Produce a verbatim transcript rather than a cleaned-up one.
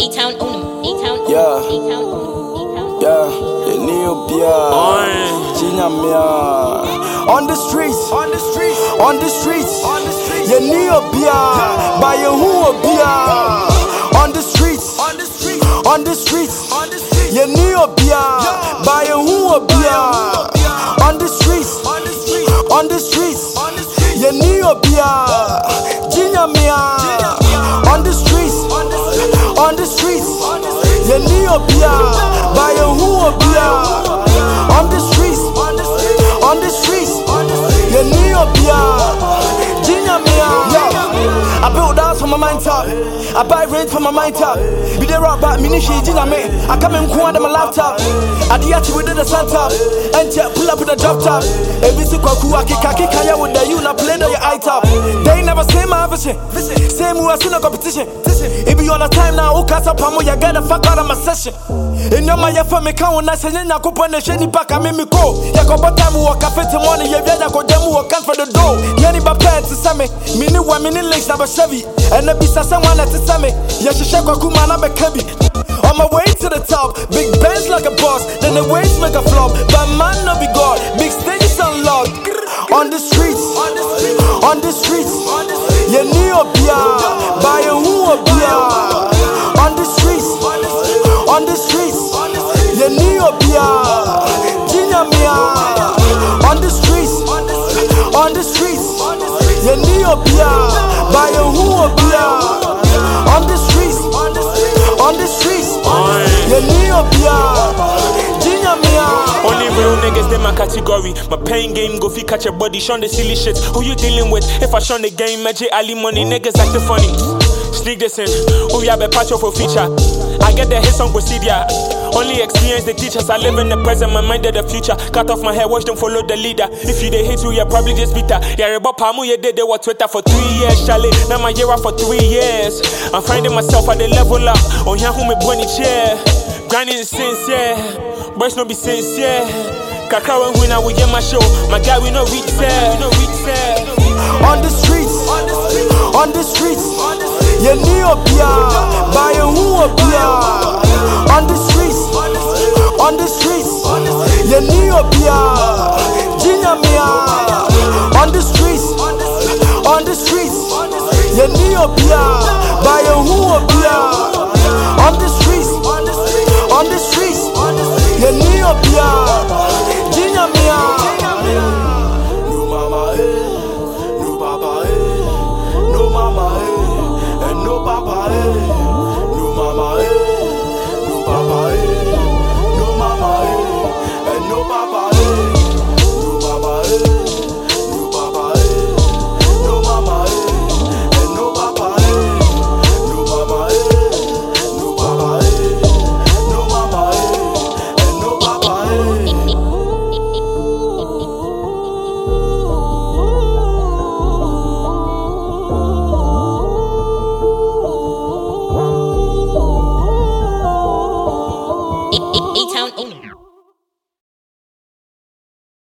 A-Town on them, A-Town on them, Yeah. A-Town on them, Yeah, the new beer, Ginyamia. On the streets, on the streets, on the streets, on the streets. You new beer, buy a who beer. On the streets, on the streets, on the streets, on the streets. You new beer, buy a who beer. On the streets, on the streets, on the streets, on the streets. You new beer, Ginyamia. On the streets, on the streets, on the streets. You new beer, buy a who beer. On the streets, on the streets, on the streets. You new beer, Ginyamia. I build house for my mind top. I buy rent for my mind top. Be there rock back, mini shade, I I come in quad on my laptop. I the with the sun top. And jet pull up with a drop top. Every single cool, I kick, I kick, I with the you, not play on your eye top. They never say my vision. Same who I seen a competition. It be on a time now, who cast up, you gotta fuck out of my session. In your my for me, count, I say, I could put a shady back, I made me go. Ya go but time walk, I fit the money, you better go them walk out for the door. Yanni Bapet to Sammy, mini one minute legs, never Chevy. And the beast of someone at the Sammy. Yes, you shake a Kumana Bekabi. On my way to the top, big bands like a boss, then the waves make a flop. But man, no be God, big stages unlocked. On the streets, on the streets, on the streets, you need a beer, buy a who a beer. On the streets, on the streets, you need a beer, Ginyamia. On the streets, on the streets, you need a beer, buy a who a beer. On the streets, on the streets, you need a beer, Ginyamia. Only real niggas, they my category. My pain game, go fi catch your body, shun the silly shit. Who you dealing with? If I shun the game, Magic Ali money, niggas acting funny. Sneak this in, who ya be patch for feature. I get the hits on procedure. Only experience the teachers. I live in the present, my mind of the future. Cut off my hair, watch them follow the leader. If you they hate you, you're probably just bitter. Yeah, about Pamu, you did they were Twitter for three years, Charlie. Now my year for three years. I'm finding myself at the level up. On here, who me bunny chair. Grinding is sincere, boys no be sincere. Kaka when we now we get my show. My guy, we no reach there, we no reach there. On the streets, on the streets, on the streets, you need a beer, buy a who a beer. On the streets, on the streets, you need a beer, Ginyamia. On the streets, on the streets, you need a beer, buy a who a beer. On the streets, on the streets, you need a beer, Ginyamia.